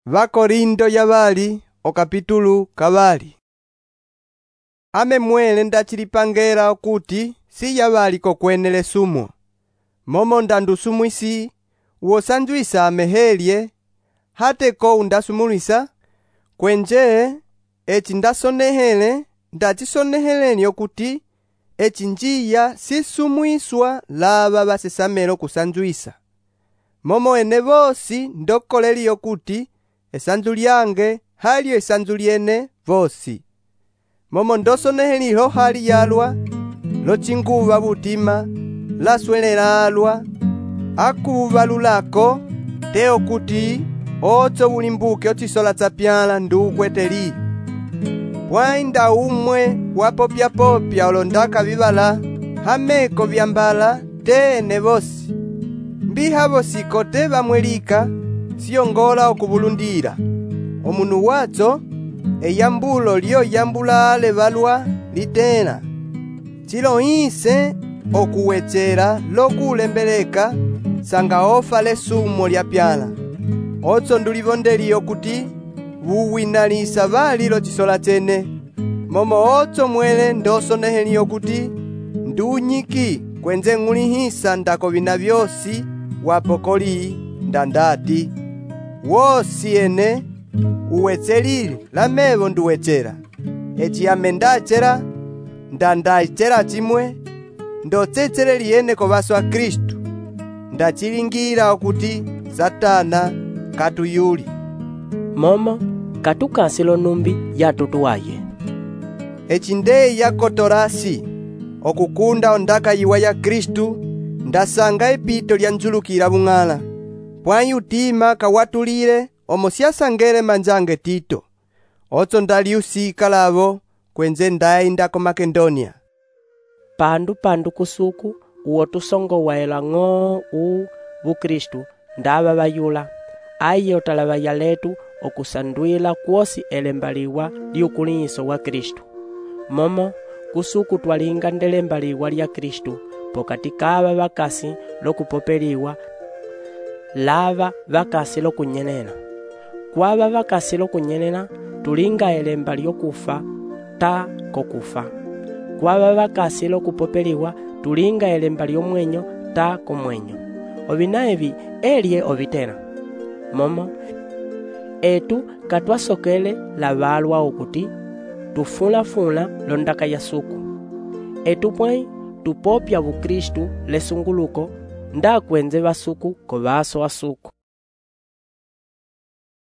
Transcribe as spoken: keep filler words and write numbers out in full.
Vakorindo yabali okapitulu kabali. Ame mwele ndachilipangela okuti si yabali kokwenele sumo. Momo ndandusumwisi wosanjwisa amehelye hate ko undasumulisa kwenje echi ndasonehele ndachisoneheleni okuti echi njiya sisumwiswa laba basesamelo kusanjwisa. Momo ene bosi ndokoleli okuti esanju lyange halyo esanju lyene vosi. Momo ndosoneheliho hali yalwa lochinguva butima laswelela alwa akubalulako te okuti ocho bulimbuke ochisola chapyala ndukweteli. Pwainda umwe wapopya popya olondaka bibala hameko byambala tene bosi. Mbiha bosi kote bamwelika siyongola okubulundira. Omunu wacho eyambulo lyo yambula lebalwa litena. Chilo inse okuwechera lokulembeleka sanga ofa lesumo lya pyala. Ocho ndulibondeli okuti buwinalisa bali lo chisola chene. Momo ocho mwele ndosoneheli okuti ndunyiki kwenze ngulihisa ndako bina byosi wapokoli ndandati. Wosi ene uwechelili lamebo nduwechera. Echi amendachera ndandachera chimwe ndochecheleli ene kobaso a Kristu. Ndachilingira okuti Satana katuyuli. Momo katukansilo numbi ya tutuwaye. Echi nde yakotorasi okukunda ondaka yiwa ya Kristu ndasanga epito lya njulukira bung'ala. Pwanyi utima kawatulile omo siasangele manjange Tito. Ocho ndaliusika labo kwenze ndainda ko Makedonia. Pandu pandu kusuku uwo tusongo waela ng'o u bukristu ndaba bayula. Ayo talaba yaletu okusandwila kwosi elembaliwa liukuliso wa Kristu. Momo kusuku twalinga ndelembaliwa lya Kristu pokati kaba bakasi lokupopeliwa lava bakasi lokunyenena. Kwaba bakasi lokunyenena tulinga elemba lyokufa ta kokufa. Kwaba bakasi lokupopeliwa tulinga elemba lyomwenyo ta komwenyo. Obinaebi elye obitena. Momo etu katwasokele labalwa okuti tufula fula londaka ya suku. Etu pwai tupopya bukristu lesunguluko nda kwenze basuku ko baso asuku.